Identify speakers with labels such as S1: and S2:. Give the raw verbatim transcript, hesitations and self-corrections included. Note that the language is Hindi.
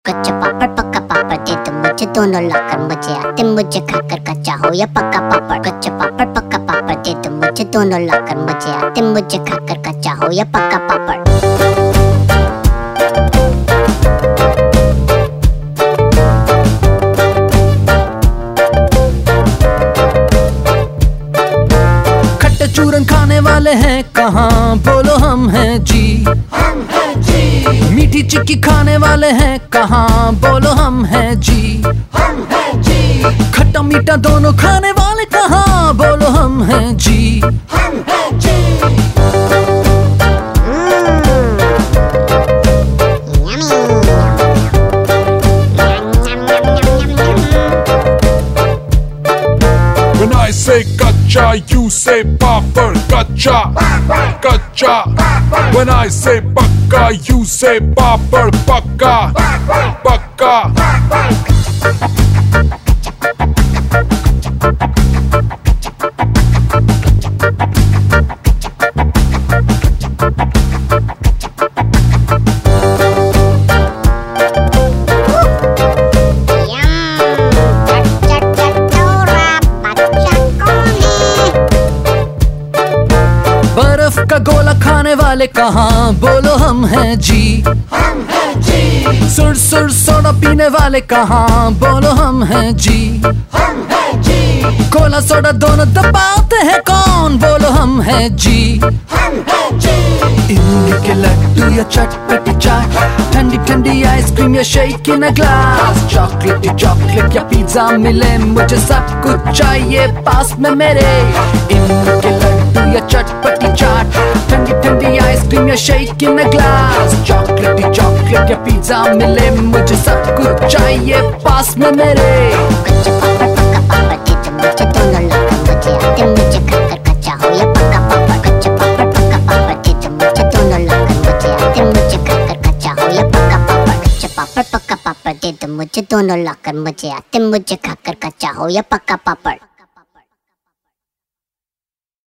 S1: कच्चा पापड़ पक्का पापड़ दे दो मुझे, दोनों लाकर मुझे आते मुझे खाकर कच्चा हो या पक्का पापड़। कच्चा पापड़ पक्का पापड़ दे दो मुझे, दोनों लाकर मुझे आते मुझे खाकर कच्चा हो या पक्का पापड़।
S2: चूरन खाने वाले हैं कहाँ, बोलो हम हैं जी,
S3: हम हैं जी।
S2: मीठी चिक्की खाने वाले हैं कहाँ, बोलो हम हैं जी,
S3: हम हैं जी।
S2: खट्टा मीठा दोनों खाने वाले कहाँ, बोलो हम हैं जी,
S3: हम हैं जी।
S4: When I say kacha, you say papad. Kacha, kacha. When I say pakka, you say papad. Pakka, pakka.
S2: बर्फ का गोला खाने वाले कहाँ, बोलो हम हैं जी,
S3: हम हैं जी।
S2: सुर सुर सोडा पीने वाले कहाँ, बोलो हम हैं जी,
S3: हम हैं जी।
S2: कोला सोडा दोनों दबाते हैं कौन, बोलो हम हैं जी,
S3: हम हैं जी।
S2: इमली के लड्डू या चटपटी चाट, ठंडी ठंडी आइसक्रीम या shake in a glass, chocolate या चॉकलेट या पिज्जा मिले मुझे सब कुछ चाहिए पास में मेरे। इमली के लड्डू या चटपटी चाट, ठंडी ठंडी आइसक्रीम या shake in a glass, chocolate या चॉकलेट या पिज्जा मिले मुझे सब कुछ चाहिए पास में मेरे।
S1: कच्चा पापड़ पक्का पापड़ दे दो मुझे, दोनों लाकर मुझे आते मुझे खाकर कच्चा हो या पक्का पापड़। कच्चा पापड़ पक्का पापड़ दे दो मुझे, दोनों लाकर मुझे आते मुझे खाकर कच्चा हो या पक्का पापड़। कच्चा पापड़ पक्का पापड़ दे दो मुझे, दोनों लाकर मुझे आते मुझे खाकर कच्चा हो या पक्का पापड़।